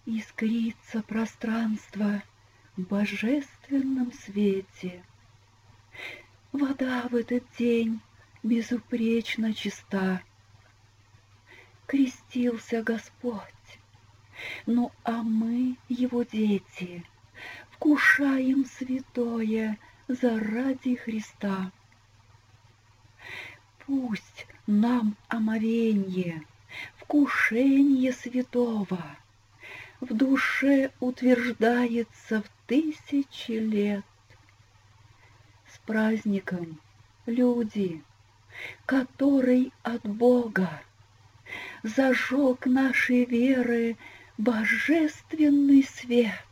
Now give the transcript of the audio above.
Искрится пространство в божественном свете. Вода в этот день безупречно чиста. Крестился Господь, ну а мы, Его дети, вкушаем святое заради Христа. Пусть нам омовенье, вкушенье святого в душе утверждается в 1000 лет. С праздником, люди, который от Бога зажег нашей веры божественный свет.